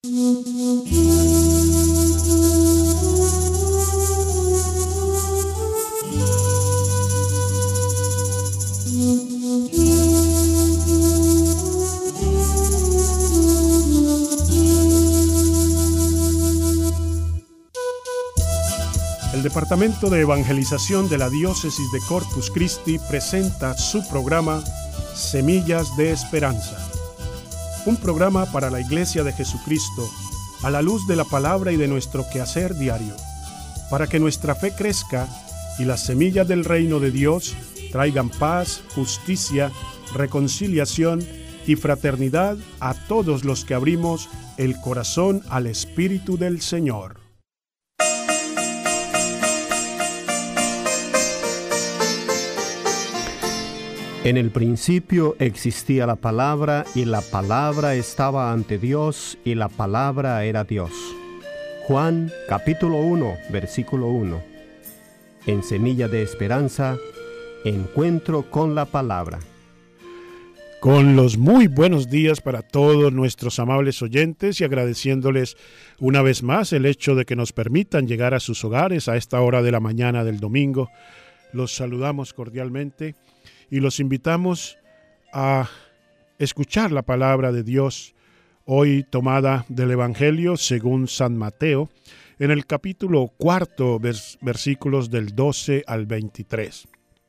El Departamento de Evangelización de la Diócesis de Corpus Christi presenta su programa Semillas de Esperanza, un programa para la Iglesia de Jesucristo a la luz de la palabra y de nuestro quehacer diario, para que nuestra fe crezca y las semillas del reino de Dios traigan paz, justicia, reconciliación y fraternidad a todos los que abrimos el corazón al Espíritu del Señor. En el principio existía la palabra, y la palabra estaba ante Dios, y la palabra era Dios. Juan, capítulo 1, versículo 1. En Semilla de Esperanza, encuentro con la palabra. Con los muy buenos días para todos nuestros amables oyentes y agradeciéndoles una vez más el hecho de que nos permitan llegar a sus hogares a esta hora de la mañana del domingo. Los saludamos cordialmente y los invitamos a escuchar la palabra de Dios, hoy tomada del Evangelio según San Mateo, en el capítulo 4, versículos del 12 al 23.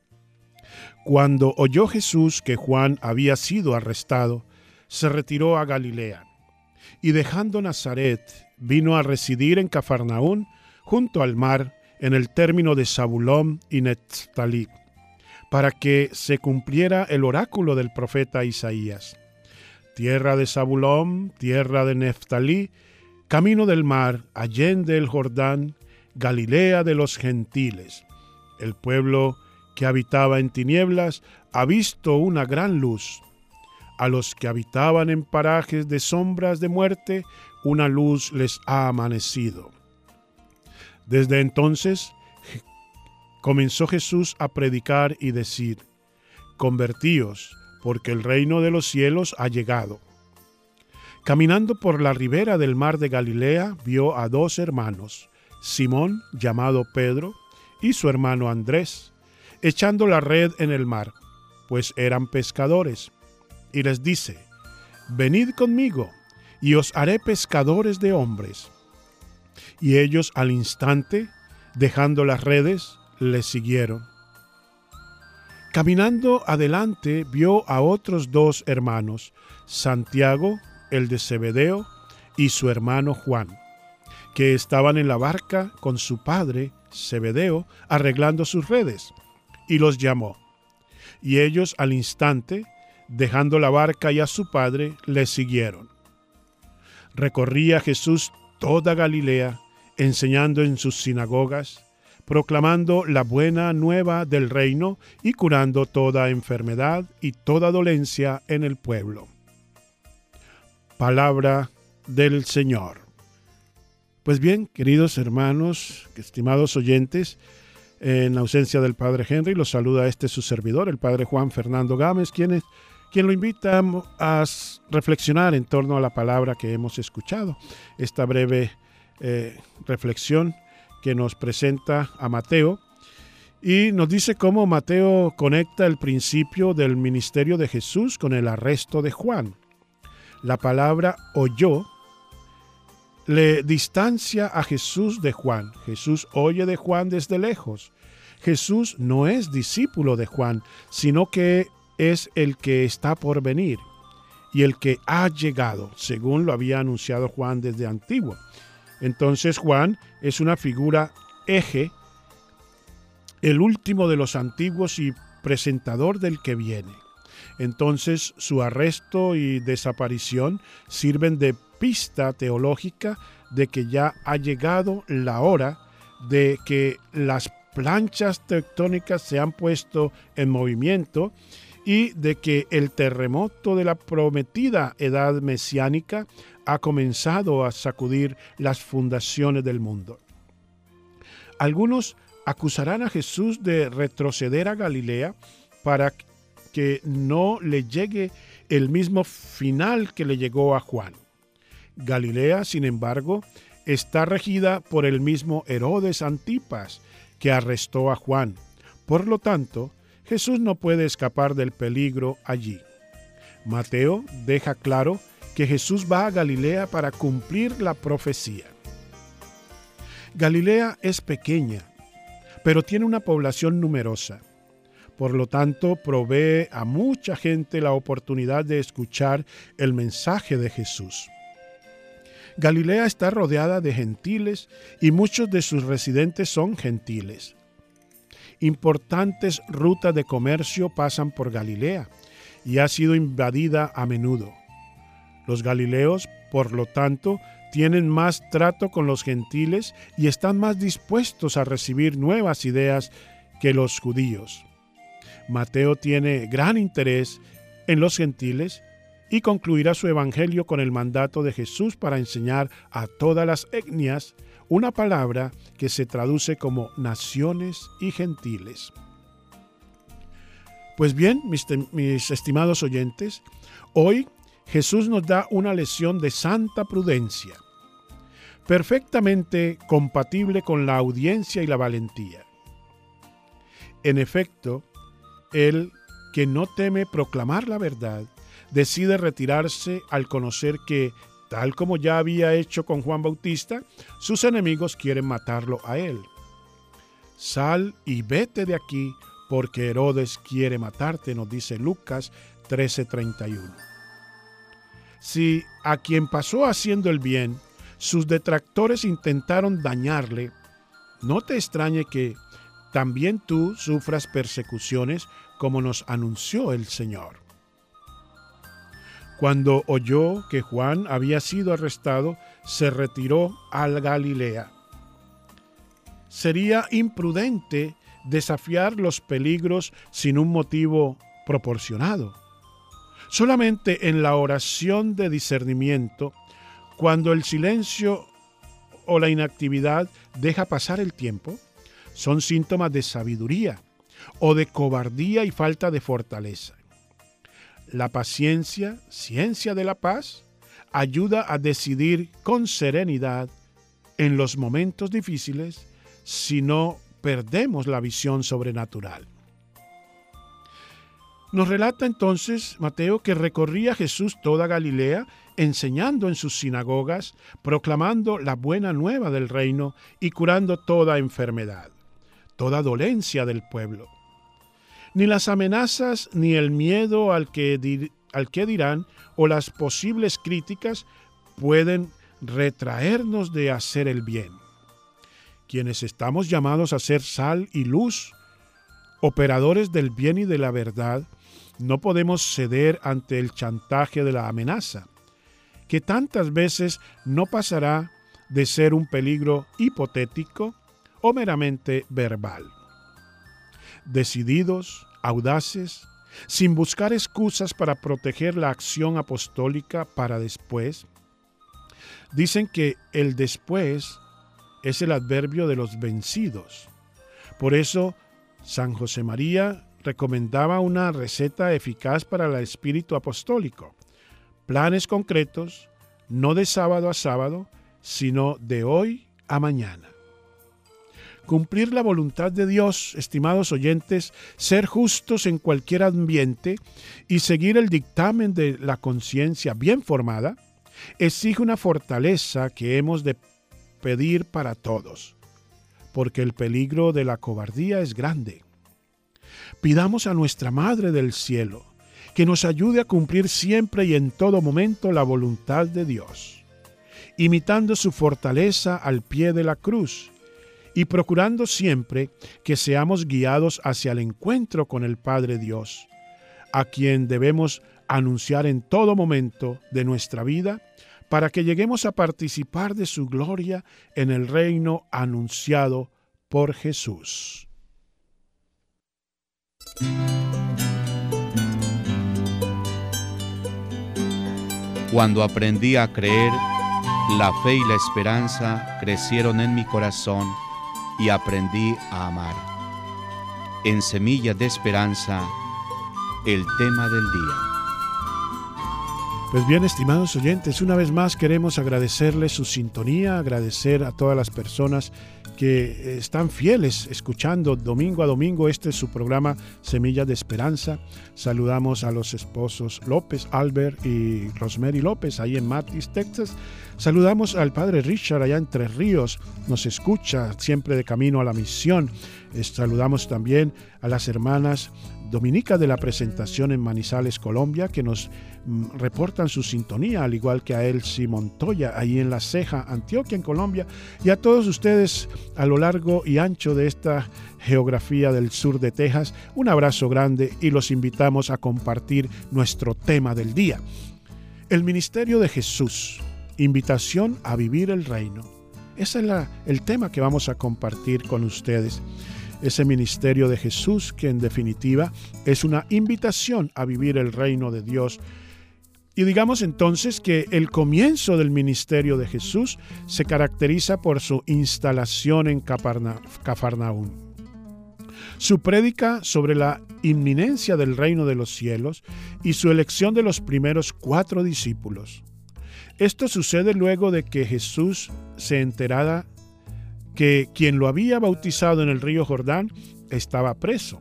Cuando oyó Jesús que Juan había sido arrestado, se retiró a Galilea, y dejando Nazaret, vino a residir en Cafarnaún, junto al mar, en el término de Zabulón y Neftalí, para que se cumpliera el oráculo del profeta Isaías. Tierra de Zabulón, tierra de Neftalí, camino del mar, allende el Jordán, Galilea de los gentiles. El pueblo que habitaba en tinieblas ha visto una gran luz. A los que habitaban en parajes de sombras de muerte, una luz les ha amanecido. Desde entonces comenzó Jesús a predicar y decir: convertíos, porque el reino de los cielos ha llegado. Caminando por la ribera del mar de Galilea, vio a dos hermanos, Simón, llamado Pedro, y su hermano Andrés, echando la red en el mar, pues eran pescadores. Y les dice: venid conmigo, y os haré pescadores de hombres. Y ellos al instante, dejando las redes, le siguieron. Caminando adelante, vio a otros dos hermanos, Santiago, el de Zebedeo, y su hermano Juan, que estaban en la barca con su padre, Zebedeo, arreglando sus redes, y los llamó. Y ellos al instante, dejando la barca y a su padre, le siguieron. Recorría Jesús toda Galilea, enseñando en sus sinagogas, proclamando la buena nueva del reino y curando toda enfermedad y toda dolencia en el pueblo. Palabra del Señor. Pues bien, queridos hermanos, estimados oyentes, en ausencia del Padre Henry, los saluda su servidor, el Padre Juan Fernando Gámez, quien lo invita a reflexionar en torno a la palabra que hemos escuchado. Esta breve reflexión que nos presenta a Mateo y nos dice cómo Mateo conecta el principio del ministerio de Jesús con el arresto de Juan. La palabra oyó le distancia a Jesús de Juan. Jesús oye de Juan desde lejos. Jesús no es discípulo de Juan, sino que es el que está por venir y el que ha llegado, según lo había anunciado Juan desde antiguo. Entonces Juan es una figura eje, el último de los antiguos y presentador del que viene. Entonces su arresto y desaparición sirven de pista teológica de que ya ha llegado la hora de que las planchas tectónicas se han puesto en movimiento y de que el terremoto de la prometida edad mesiánica ha comenzado a sacudir las fundaciones del mundo. Algunos acusarán a Jesús de retroceder a Galilea para que no le llegue el mismo final que le llegó a Juan, Galilea, sin embargo, está regida por el mismo Herodes Antipas, que arrestó a Juan. Por lo tanto, Jesús no puede escapar del peligro allí. Mateo deja claro que Jesús va a Galilea para cumplir la profecía. Galilea es pequeña, pero tiene una población numerosa. Por lo tanto, provee a mucha gente la oportunidad de escuchar el mensaje de Jesús. Galilea está rodeada de gentiles y muchos de sus residentes son gentiles. Importantes rutas de comercio pasan por Galilea y ha sido invadida a menudo. Los galileos, por lo tanto, tienen más trato con los gentiles y están más dispuestos a recibir nuevas ideas que los judíos. Mateo tiene gran interés en los gentiles y concluirá su evangelio con el mandato de Jesús para enseñar a todas las etnias una palabra que se traduce como naciones y gentiles. Pues bien, mis estimados oyentes, hoy Jesús nos da una lección de santa prudencia, perfectamente compatible con la audiencia y la valentía. En efecto, el que no teme proclamar la verdad, decide retirarse al conocer que, tal como ya había hecho con Juan Bautista, sus enemigos quieren matarlo a él. Sal y vete de aquí, porque Herodes quiere matarte, nos dice Lucas 13:31. Si a quien pasó haciendo el bien, sus detractores intentaron dañarle, no te extrañe que también tú sufras persecuciones como nos anunció el Señor. Cuando oyó que Juan había sido arrestado, se retiró a Galilea. Sería imprudente desafiar los peligros sin un motivo proporcionado. Solamente en la oración de discernimiento, cuando el silencio o la inactividad deja pasar el tiempo, son síntomas de sabiduría o de cobardía y falta de fortaleza. La paciencia, ciencia de la paz, ayuda a decidir con serenidad en los momentos difíciles si no perdemos la visión sobrenatural. Nos relata entonces Mateo que recorría Jesús toda Galilea, enseñando en sus sinagogas, proclamando la buena nueva del reino y curando toda enfermedad, toda dolencia del pueblo. Ni las amenazas ni el miedo al que dirán o las posibles críticas pueden retraernos de hacer el bien. Quienes estamos llamados a ser sal y luz, operadores del bien y de la verdad, no podemos ceder ante el chantaje de la amenaza, que tantas veces no pasará de ser un peligro hipotético o meramente verbal. Decididos, audaces, sin buscar excusas para proteger la acción apostólica para después. Dicen que el después es el adverbio de los vencidos. Por eso, San José María recomendaba una receta eficaz para el espíritu apostólico. Planes concretos, no de sábado a sábado, sino de hoy a mañana. Cumplir la voluntad de Dios, estimados oyentes, ser justos en cualquier ambiente y seguir el dictamen de la conciencia bien formada, exige una fortaleza que hemos de pedir para todos, porque el peligro de la cobardía es grande. Pidamos a nuestra Madre del Cielo que nos ayude a cumplir siempre y en todo momento la voluntad de Dios, imitando su fortaleza al pie de la cruz, y procurando siempre que seamos guiados hacia el encuentro con el Padre Dios, a quien debemos anunciar en todo momento de nuestra vida, para que lleguemos a participar de su gloria en el reino anunciado por Jesús. Cuando aprendí a creer, la fe y la esperanza crecieron en mi corazón y aprendí a amar. En Semillas de Esperanza, el tema del día. Pues bien, estimados oyentes, una vez más queremos agradecerles su sintonía, agradecer a todas las personas que están fieles escuchando domingo a domingo. Este es su programa Semillas de Esperanza. Saludamos a los esposos López, Albert y Rosemary López, ahí en Mathis, Texas. Saludamos al padre Richard allá en Tres Ríos, nos escucha siempre de camino a la misión. Saludamos también a las hermanas dominicas de la Presentación en Manizales, Colombia, que nos reportan su sintonía, al igual que a Elsie Montoya, ahí en La Ceja, Antioquia, en Colombia, y a todos ustedes a lo largo y ancho de esta geografía del sur de Texas. Un abrazo grande y los invitamos a compartir nuestro tema del día. El ministerio de Jesús, invitación a vivir el reino. Ese es el tema que vamos a compartir con ustedes. Ese ministerio de Jesús que en definitiva es una invitación a vivir el reino de Dios. Y digamos entonces que el comienzo del ministerio de Jesús se caracteriza por su instalación en Cafarnaúm. Su prédica sobre la inminencia del reino de los cielos y su elección de los primeros 4 discípulos. Esto sucede luego de que Jesús se enterara que quien lo había bautizado en el río Jordán estaba preso.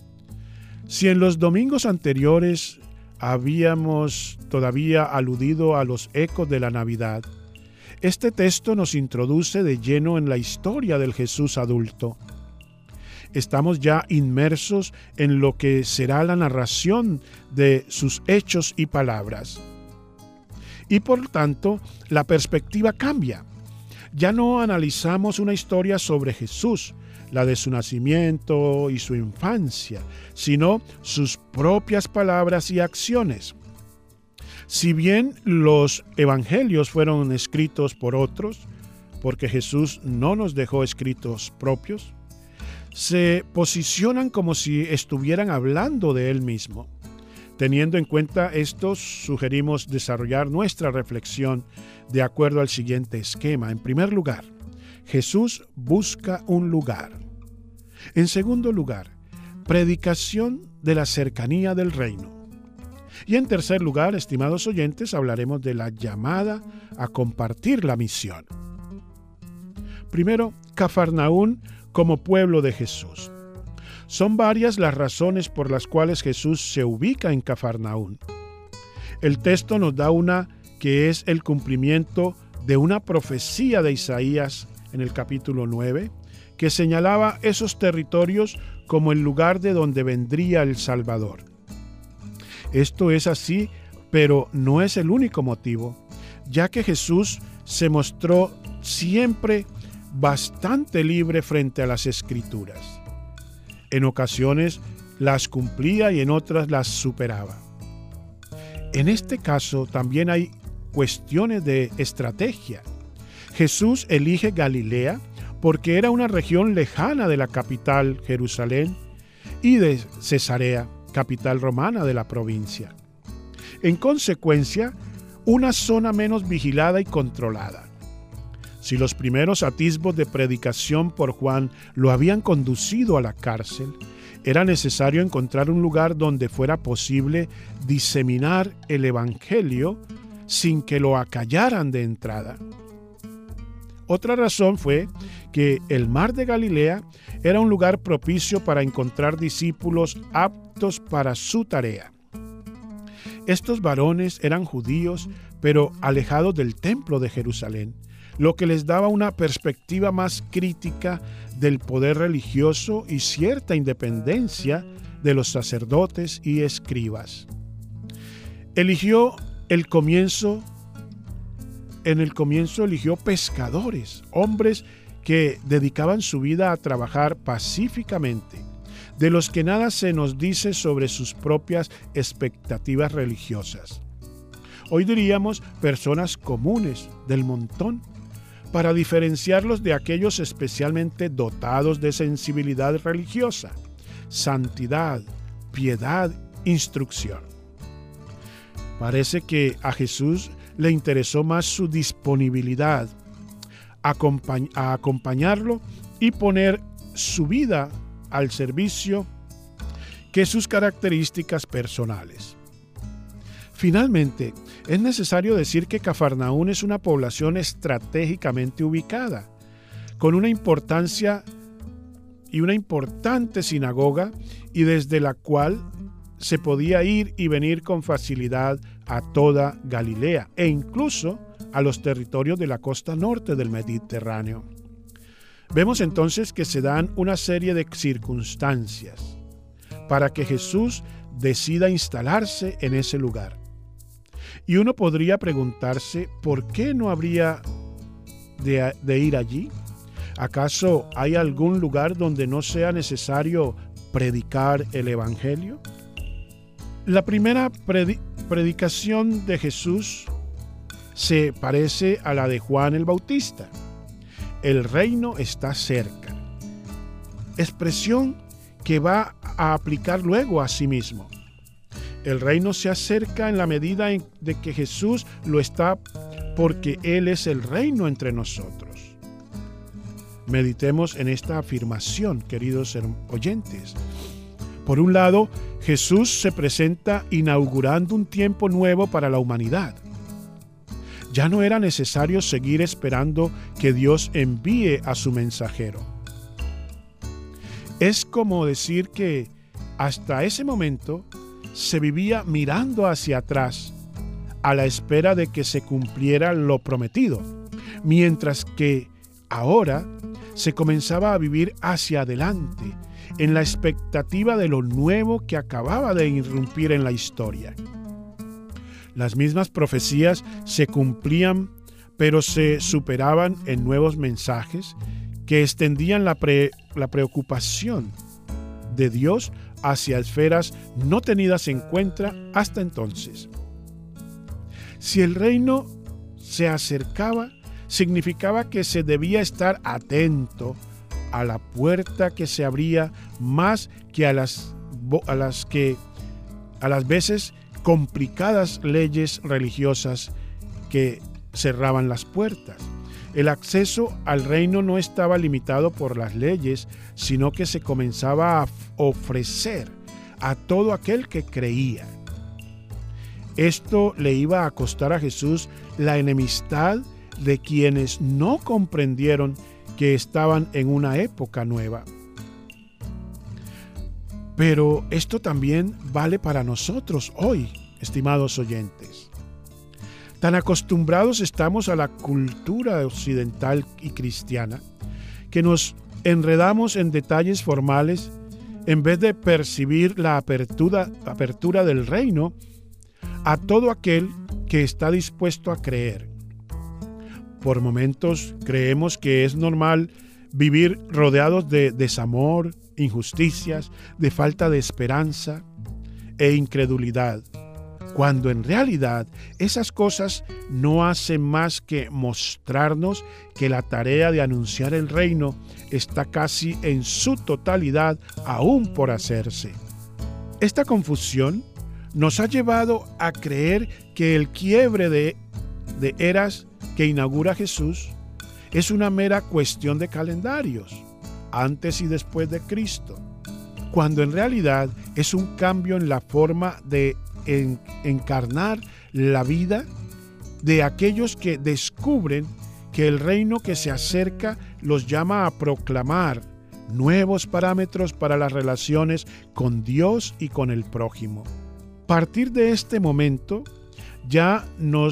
Si en los domingos anteriores habíamos todavía aludido a los ecos de la Navidad, este texto nos introduce de lleno en la historia del Jesús adulto. Estamos ya inmersos en lo que será la narración de sus hechos y palabras. Y por tanto, la perspectiva cambia. Ya no analizamos una historia sobre Jesús, la de su nacimiento y su infancia, sino sus propias palabras y acciones. Si bien los evangelios fueron escritos por otros, porque Jesús no nos dejó escritos propios, se posicionan como si estuvieran hablando de él mismo. Teniendo en cuenta esto, sugerimos desarrollar nuestra reflexión de acuerdo al siguiente esquema. En primer lugar, Jesús busca un lugar. En segundo lugar, predicación de la cercanía del reino. Y en tercer lugar, estimados oyentes, hablaremos de la llamada a compartir la misión. Primero, Cafarnaúm como pueblo de Jesús. Son varias las razones por las cuales Jesús se ubica en Cafarnaúm. El texto nos da una que es el cumplimiento de una profecía de Isaías en el capítulo 9, que señalaba esos territorios como el lugar de donde vendría el Salvador. Esto es así, pero no es el único motivo, ya que Jesús se mostró siempre bastante libre frente a las Escrituras. En ocasiones las cumplía y en otras las superaba. En este caso también hay cuestiones de estrategia. Jesús elige Galilea porque era una región lejana de la capital, Jerusalén, y de Cesarea, capital romana de la provincia. En consecuencia, una zona menos vigilada y controlada. Si los primeros atisbos de predicación por Juan lo habían conducido a la cárcel, era necesario encontrar un lugar donde fuera posible diseminar el evangelio sin que lo acallaran de entrada. Otra razón fue que el mar de Galilea era un lugar propicio para encontrar discípulos aptos para su tarea. Estos varones eran judíos, pero alejados del templo de Jerusalén, lo que les daba una perspectiva más crítica del poder religioso y cierta independencia de los sacerdotes y escribas. En el comienzo eligió pescadores, hombres que dedicaban su vida a trabajar pacíficamente, de los que nada se nos dice sobre sus propias expectativas religiosas. Hoy diríamos personas comunes, del montón, para diferenciarlos de aquellos especialmente dotados de sensibilidad religiosa, santidad, piedad, instrucción. Parece que a Jesús le interesó más su disponibilidad a acompañarlo y poner su vida al servicio que sus características personales. Finalmente, Es necesario decir que Cafarnaún es una población estratégicamente ubicada, con una importancia y una importante sinagoga, y desde la cual se podía ir y venir con facilidad a toda Galilea e incluso a los territorios de la costa norte del Mediterráneo. Vemos entonces que se dan una serie de circunstancias para que Jesús decida instalarse en ese lugar. Y uno podría preguntarse, ¿por qué no habría de ir allí? ¿Acaso hay algún lugar donde no sea necesario predicar el Evangelio? La primera predicación de Jesús se parece a la de Juan el Bautista. El reino está cerca. Expresión que va a aplicar luego a sí mismo. El reino se acerca en la medida de que Jesús lo está, porque Él es el reino entre nosotros. Meditemos en esta afirmación, queridos oyentes. Por un lado, Jesús se presenta inaugurando un tiempo nuevo para la humanidad. Ya no era necesario seguir esperando que Dios envíe a su mensajero. Es como decir que hasta ese momento se vivía mirando hacia atrás, a la espera de que se cumpliera lo prometido, mientras que ahora se comenzaba a vivir hacia adelante, en la expectativa de lo nuevo que acababa de irrumpir en la historia. Las mismas profecías se cumplían, pero se superaban en nuevos mensajes que extendían la preocupación de Dios hacia esferas no tenidas en cuenta hasta entonces. Si el reino se acercaba, significaba que se debía estar atento a la puerta que se abría, más que a las veces complicadas leyes religiosas que cerraban las puertas. El acceso al reino no estaba limitado por las leyes, sino que se comenzaba a ofrecer a todo aquel que creía. Esto le iba a costar a Jesús la enemistad de quienes no comprendieron que estaban en una época nueva. Pero esto también vale para nosotros hoy, estimados oyentes. Tan acostumbrados estamos a la cultura occidental y cristiana que nos enredamos en detalles formales en vez de percibir la apertura del reino a todo aquel que está dispuesto a creer. Por momentos creemos que es normal vivir rodeados de desamor, injusticias, de falta de esperanza e incredulidad, cuando en realidad esas cosas no hacen más que mostrarnos que la tarea de anunciar el reino está casi en su totalidad aún por hacerse. Esta confusión nos ha llevado a creer que el quiebre de eras que inaugura Jesús es una mera cuestión de calendarios, antes y después de Cristo, cuando en realidad es un cambio en la forma de encarnar la vida de aquellos que descubren que el reino que se acerca los llama a proclamar nuevos parámetros para las relaciones con Dios y con el prójimo. A partir de este momento ya no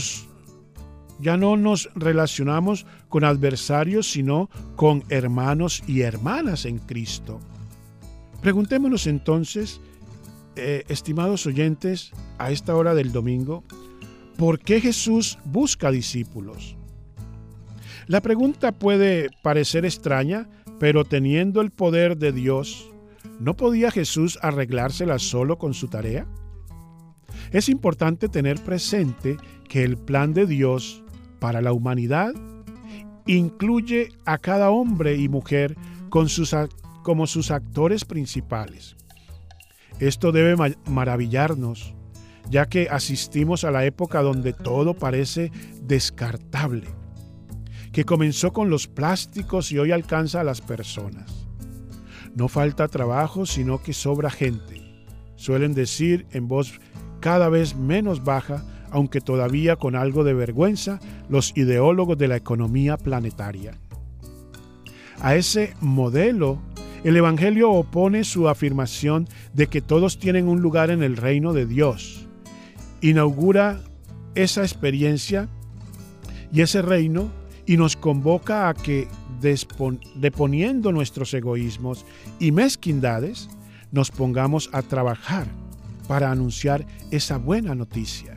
nos relacionamos con adversarios, sino con hermanos y hermanas en Cristo. Preguntémonos entonces, estimados oyentes, a esta hora del domingo, ¿por qué Jesús busca discípulos? La pregunta puede parecer extraña, pero teniendo el poder de Dios, ¿no podía Jesús arreglársela solo con su tarea? Es importante tener presente que el plan de Dios para la humanidad incluye a cada hombre y mujer como sus actores principales. Esto debe maravillarnos, ya que asistimos a la época donde todo parece descartable, que comenzó con los plásticos y hoy alcanza a las personas. No falta trabajo, sino que sobra gente. Suelen decir en voz cada vez menos baja aunque todavía con algo de vergüenza, los ideólogos de la economía planetaria. A ese modelo, el Evangelio opone su afirmación de que todos tienen un lugar en el reino de Dios. Inaugura esa experiencia y ese reino y nos convoca a que, deponiendo nuestros egoísmos y mezquindades, nos pongamos a trabajar para anunciar esa buena noticia.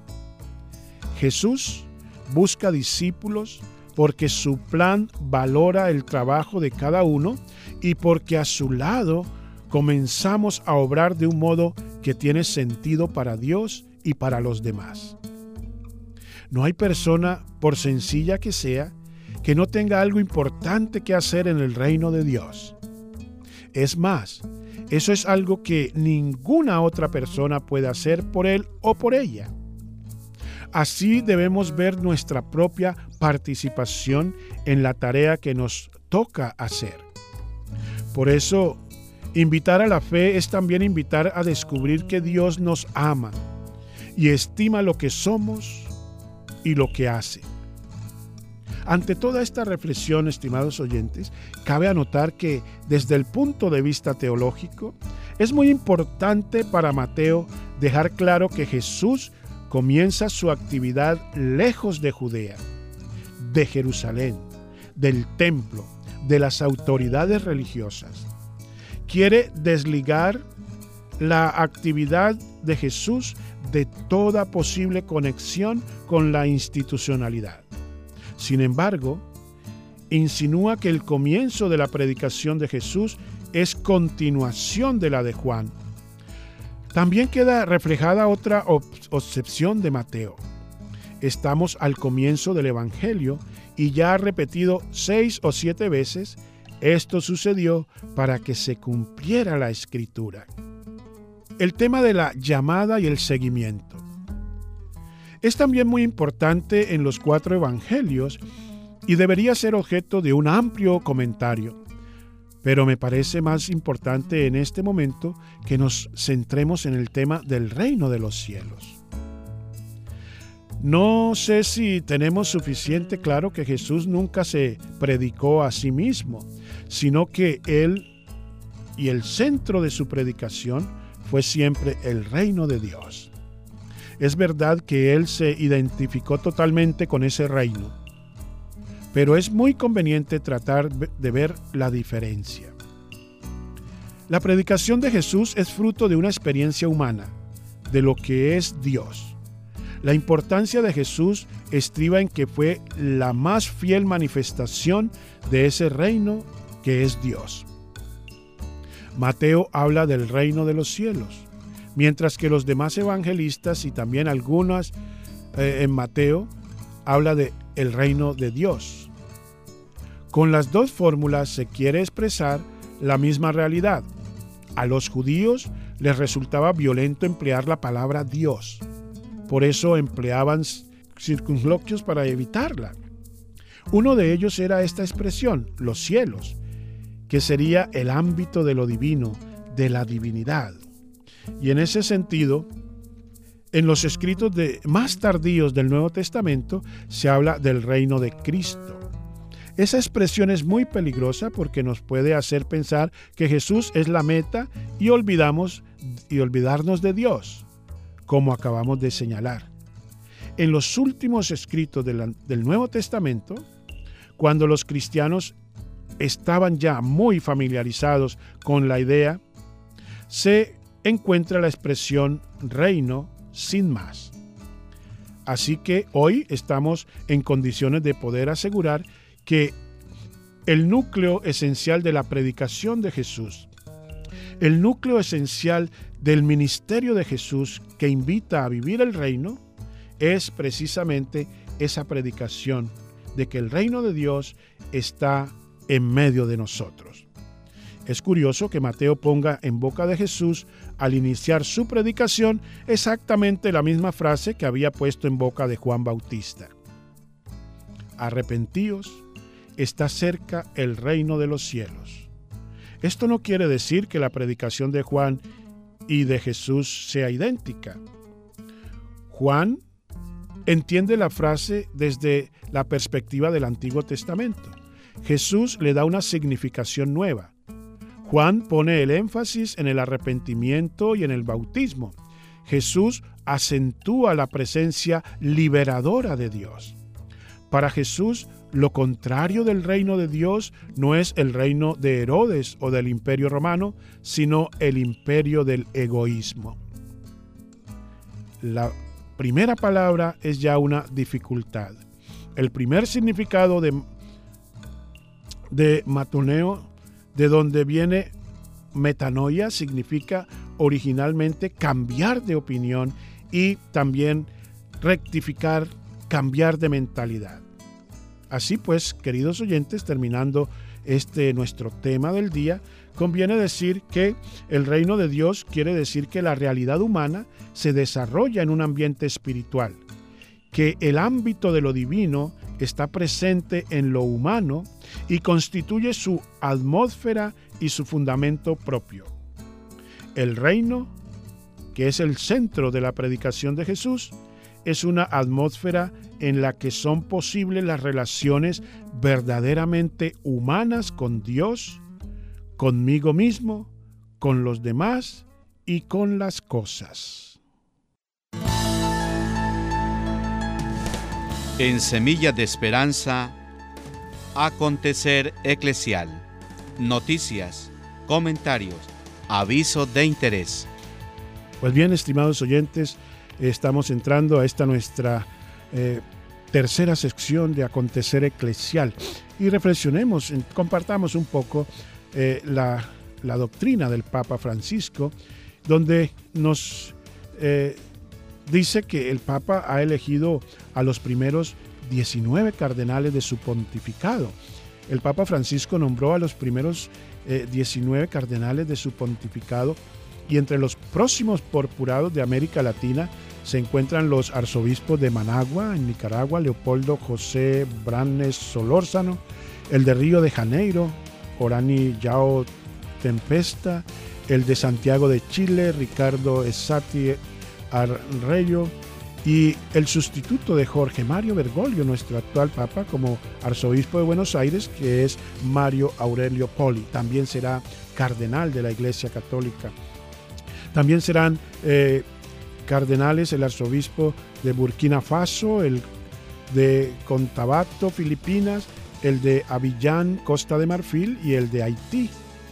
Jesús busca discípulos porque su plan valora el trabajo de cada uno y porque a su lado comenzamos a obrar de un modo que tiene sentido para Dios y para los demás. No hay persona, por sencilla que sea, que no tenga algo importante que hacer en el reino de Dios. Es más, eso es algo que ninguna otra persona puede hacer por él o por ella. Así debemos ver nuestra propia participación en la tarea que nos toca hacer. Por eso, invitar a la fe es también invitar a descubrir que Dios nos ama y estima lo que somos y lo que hace. Ante toda esta reflexión, estimados oyentes, cabe anotar que desde el punto de vista teológico, es muy importante para Mateo dejar claro que Jesús comienza su actividad lejos de Judea, de Jerusalén, del templo, de las autoridades religiosas. Quiere desligar la actividad de Jesús de toda posible conexión con la institucionalidad. Sin embargo, insinúa que el comienzo de la predicación de Jesús es continuación de la de Juan. También queda reflejada otra obsesión de Mateo. Estamos al comienzo del Evangelio y ya ha repetido 6 o 7 veces, esto sucedió para que se cumpliera la Escritura. El tema de la llamada y el seguimiento es también muy importante en los 4 evangelios y debería ser objeto de un amplio comentario. Pero me parece más importante en este momento que nos centremos en el tema del reino de los cielos. No sé si tenemos suficiente claro que Jesús nunca se predicó a sí mismo, sino que Él y el centro de su predicación fue siempre el reino de Dios. Es verdad que Él se identificó totalmente con ese reino, pero es muy conveniente tratar de ver la diferencia. La predicación de Jesús es fruto de una experiencia humana, de lo que es Dios. La importancia de Jesús estriba en que fue la más fiel manifestación de ese reino que es Dios. Mateo habla del reino de los cielos, mientras que los demás evangelistas y también algunas en Mateo habla de el reino de Dios. Con las dos fórmulas se quiere expresar la misma realidad. A los judíos les resultaba violento emplear la palabra Dios. Por eso empleaban circunloquios para evitarla. Uno de ellos era esta expresión, los cielos, que sería el ámbito de lo divino, de la divinidad. Y en ese sentido, en los escritos más tardíos del Nuevo Testamento se habla del reino de Cristo. Esa expresión es muy peligrosa porque nos puede hacer pensar que Jesús es la meta y olvidarnos de Dios, como acabamos de señalar. En los últimos escritos del Nuevo Testamento, cuando los cristianos estaban ya muy familiarizados con la idea, se encuentra la expresión reino sin más. Así que hoy estamos en condiciones de poder asegurar que el núcleo esencial de la predicación de Jesús, el núcleo esencial del ministerio de Jesús que invita a vivir el reino, es precisamente esa predicación de que el reino de Dios está en medio de nosotros. Es curioso que Mateo ponga en boca de Jesús al iniciar su predicación exactamente la misma frase que había puesto en boca de Juan Bautista. Arrepentíos, está cerca el reino de los cielos. Esto no quiere decir que la predicación de Juan y de Jesús sea idéntica. Juan entiende la frase desde la perspectiva del Antiguo Testamento. Jesús le da una significación nueva. Juan pone el énfasis en el arrepentimiento y en el bautismo. Jesús acentúa la presencia liberadora de Dios. Para Jesús, lo contrario del reino de Dios no es el reino de Herodes o del Imperio Romano, sino el imperio del egoísmo. La primera palabra es ya una dificultad. El primer significado de matoneo, de donde viene metanoia, significa originalmente cambiar de opinión y también rectificar, cambiar de mentalidad. Así pues, queridos oyentes, terminando nuestro tema del día, conviene decir que el reino de Dios quiere decir que la realidad humana se desarrolla en un ambiente espiritual, que el ámbito de lo divino está presente en lo humano y constituye su atmósfera y su fundamento propio. El reino, que es el centro de la predicación de Jesús, es una atmósfera en la que son posibles las relaciones verdaderamente humanas con Dios, conmigo mismo, con los demás y con las cosas. En Semillas de Esperanza, acontecer eclesial, noticias, comentarios, aviso de interés. Pues bien, estimados oyentes, estamos entrando a esta nuestra tercera sección de acontecer eclesial y reflexionemos, compartamos un poco la doctrina del Papa Francisco, donde nos dice que el Papa ha elegido a los primeros 19 cardenales de su pontificado. El Papa Francisco nombró a los primeros 19 cardenales de su pontificado, y entre los próximos purpurados de América Latina se encuentran los arzobispos de Managua, en Nicaragua, Leopoldo José Branes Solórzano, el de Río de Janeiro, Orani Yao Tempesta, el de Santiago de Chile, Ricardo Esati Arreyo, y el sustituto de Jorge Mario Bergoglio, nuestro actual Papa, como arzobispo de Buenos Aires, que es Mario Aurelio Poli. También será cardenal de la Iglesia Católica. También serán cardenales el arzobispo de Burkina Faso, el de Cotabato, Filipinas, el de Abiyán, Costa de Marfil, y el de Haití.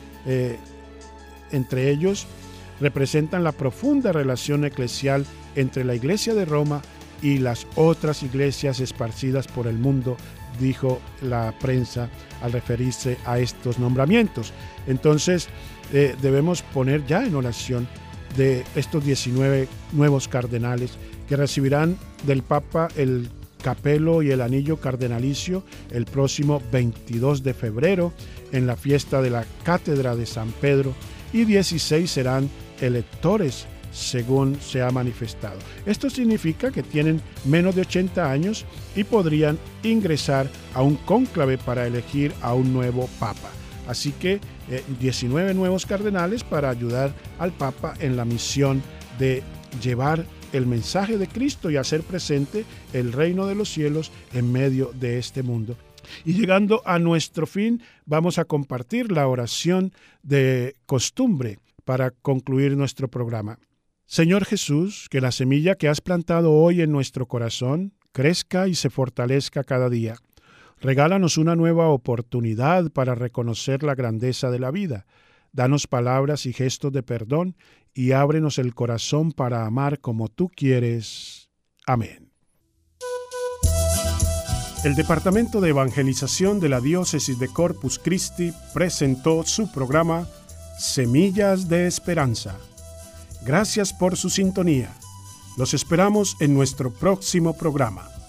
Entre ellos representan la profunda relación eclesial entre la Iglesia de Roma y las otras iglesias esparcidas por el mundo, dijo la prensa al referirse a estos nombramientos. Entonces, debemos poner ya en oración de estos 19 nuevos cardenales que recibirán del Papa el capelo y el anillo cardenalicio el próximo 22 de febrero en la fiesta de la Cátedra de San Pedro, y 16 serán electores según se ha manifestado. Esto significa que tienen menos de 80 años y podrían ingresar a un cónclave para elegir a un nuevo Papa. Así que 19 nuevos cardenales para ayudar al Papa en la misión de llevar el mensaje de Cristo y hacer presente el reino de los cielos en medio de este mundo. Y llegando a nuestro fin, vamos a compartir la oración de costumbre para concluir nuestro programa. Señor Jesús, que la semilla que has plantado hoy en nuestro corazón crezca y se fortalezca cada día. Regálanos una nueva oportunidad para reconocer la grandeza de la vida. Danos palabras y gestos de perdón y ábrenos el corazón para amar como tú quieres. Amén. El Departamento de Evangelización de la Diócesis de Corpus Christi presentó su programa Semillas de Esperanza. Gracias por su sintonía. Los esperamos en nuestro próximo programa.